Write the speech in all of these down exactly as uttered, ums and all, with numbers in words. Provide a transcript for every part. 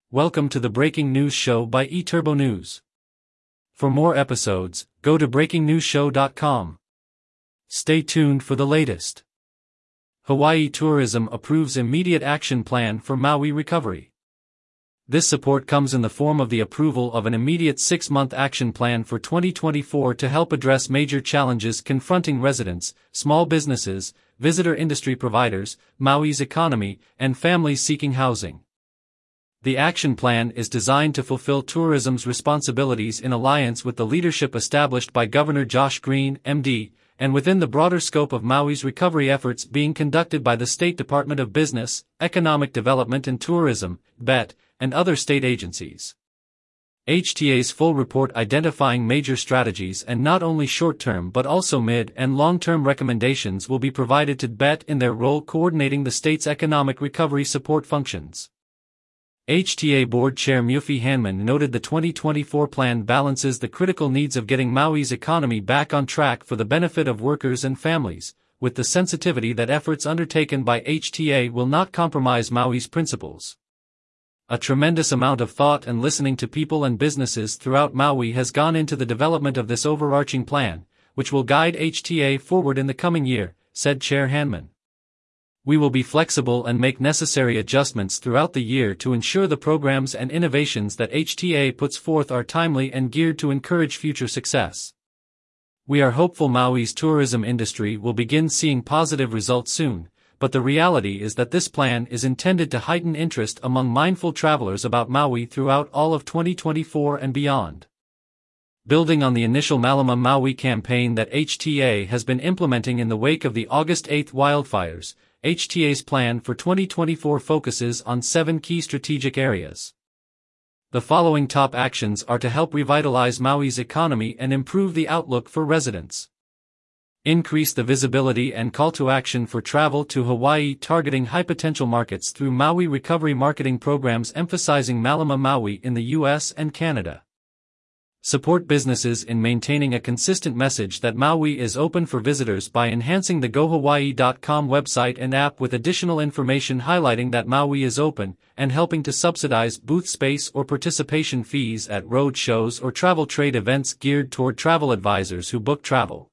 Welcome to the Breaking News Show by eTurbo News. For more episodes, go to breaking news show dot com. Stay tuned for the latest. Hawaii Tourism approves immediate action plan for Maui recovery. This support comes in the form of the approval of an immediate six-month action plan for twenty twenty-four to help address major challenges confronting residents, small businesses, visitor industry providers, Maui's economy, and families seeking housing. The action plan is designed to fulfill tourism's responsibilities in alliance with the leadership established by Governor Josh Green, M D, and within the broader scope of Maui's recovery efforts being conducted by the State Department of Business, Economic Development and Tourism, B E T, and other state agencies. H T A's full report identifying major strategies and not only short-term but also mid- and long-term recommendations will be provided to B E T in their role coordinating the state's economic recovery support functions. H T A Board Chair Mufi Hanman noted the twenty twenty-four plan balances the critical needs of getting Maui's economy back on track for the benefit of workers and families, with the sensitivity that efforts undertaken by H T A will not compromise Maui's principles. A tremendous amount of thought and listening to people and businesses throughout Maui has gone into the development of this overarching plan, which will guide H T A forward in the coming year, said Chair Hanman. We will be flexible and make necessary adjustments throughout the year to ensure the programs and innovations that H T A puts forth are timely and geared to encourage future success. We are hopeful Maui's tourism industry will begin seeing positive results soon, but the reality is that this plan is intended to heighten interest among mindful travelers about Maui throughout all of twenty twenty-four and beyond. Building on the initial Malama Maui campaign that H T A has been implementing in the wake of the August eighth wildfires, H T A's plan for twenty twenty-four focuses on seven key strategic areas. The following top actions are to help revitalize Maui's economy and improve the outlook for residents. Increase the visibility and call to action for travel to Hawaii, targeting high-potential markets through Maui recovery marketing programs emphasizing Malama Maui in the U S and Canada. Support businesses in maintaining a consistent message that Maui is open for visitors by enhancing the go hawaii dot com website and app with additional information highlighting that Maui is open, and helping to subsidize booth space or participation fees at road shows or travel trade events geared toward travel advisors who book travel.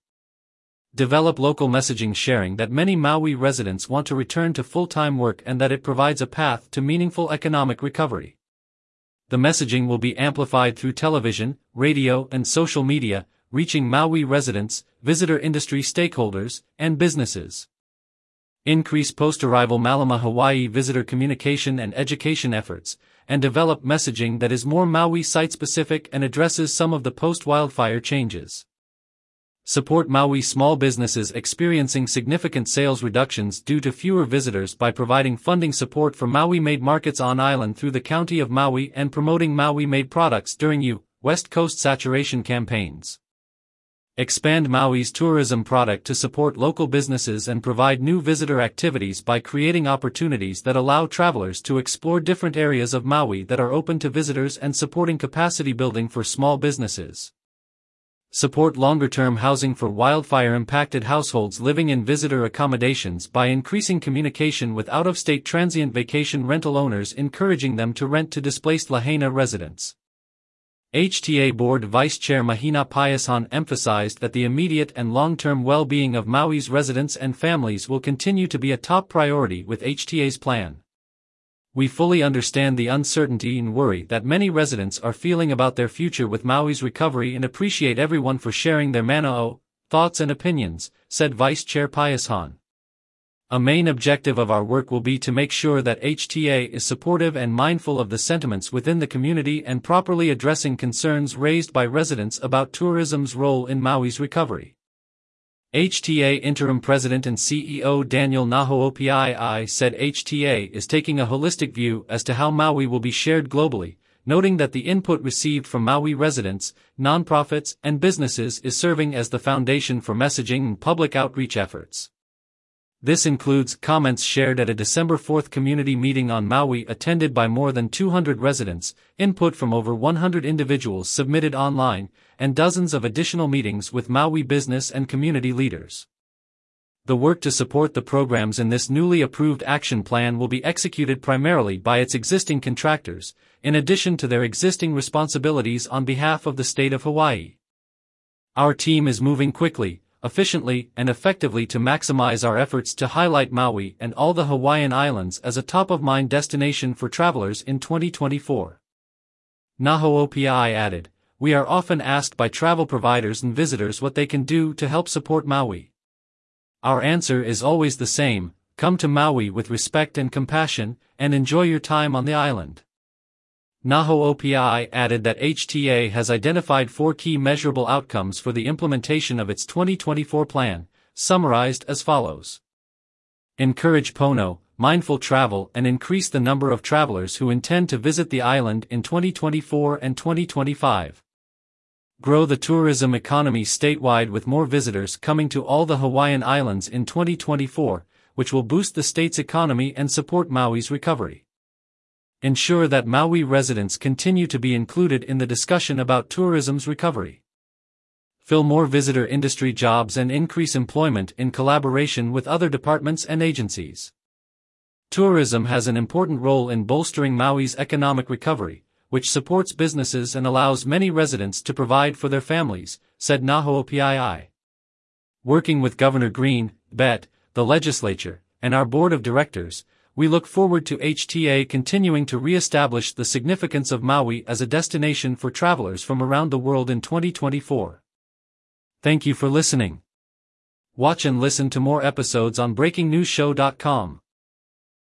Develop local messaging sharing that many Maui residents want to return to full-time work and that it provides a path to meaningful economic recovery. The messaging will be amplified through television, radio, and social media, reaching Maui residents, visitor industry stakeholders, and businesses. Increase post-arrival Malama Hawaii visitor communication and education efforts, and develop messaging that is more Maui site-specific and addresses some of the post-wildfire changes. Support Maui small businesses experiencing significant sales reductions due to fewer visitors by providing funding support for Maui-made markets on island through the County of Maui and promoting Maui-made products during U S West Coast saturation campaigns. Expand Maui's tourism product to support local businesses and provide new visitor activities by creating opportunities that allow travelers to explore different areas of Maui that are open to visitors and supporting capacity building for small businesses. Support longer-term housing for wildfire-impacted households living in visitor accommodations by increasing communication with out-of-state transient vacation rental owners, encouraging them to rent to displaced Lahaina residents. H T A Board Vice Chair Mahina Payasan emphasized that the immediate and long-term well-being of Maui's residents and families will continue to be a top priority with H T A's plan. We fully understand the uncertainty and worry that many residents are feeling about their future with Maui's recovery and appreciate everyone for sharing their mana'o, thoughts and opinions, said Vice Chair Payasan. A main objective of our work will be to make sure that H T A is supportive and mindful of the sentiments within the community and properly addressing concerns raised by residents about tourism's role in Maui's recovery. H T A Interim President and C E O Daniel Naho'opii said H T A is taking a holistic view as to how Maui will be shared globally, noting that the input received from Maui residents, nonprofits, and businesses is serving as the foundation for messaging and public outreach efforts. This includes comments shared at a December fourth community meeting on Maui attended by more than two hundred residents, input from over one hundred individuals submitted online, and dozens of additional meetings with Maui business and community leaders. The work to support the programs in this newly approved action plan will be executed primarily by its existing contractors, in addition to their existing responsibilities on behalf of the state of Hawaii. Our team is moving quickly, efficiently, and effectively to maximize our efforts to highlight Maui and all the Hawaiian Islands as a top-of-mind destination for travelers in twenty twenty-four. Naho'opi'i added, "We are often asked by travel providers and visitors what they can do to help support Maui. Our answer is always the same: come to Maui with respect and compassion, and enjoy your time on the island." Naho'opi'i added that H T A has identified four key measurable outcomes for the implementation of its twenty twenty-four plan, summarized as follows. Encourage pono, mindful travel, and increase the number of travelers who intend to visit the island in twenty twenty-four and twenty twenty-five. Grow the tourism economy statewide with more visitors coming to all the Hawaiian Islands in twenty twenty-four, which will boost the state's economy and support Maui's recovery. Ensure that Maui residents continue to be included in the discussion about tourism's recovery. Fill more visitor industry jobs and increase employment in collaboration with other departments and agencies. Tourism has an important role in bolstering Maui's economic recovery, which supports businesses and allows many residents to provide for their families, said Naho'opi'i. Working with Governor Green, Bet, the legislature, and our board of directors, we look forward to H T A continuing to re-establish the significance of Maui as a destination for travelers from around the world in twenty twenty-four. Thank you for listening. Watch and listen to more episodes on breaking news show dot com.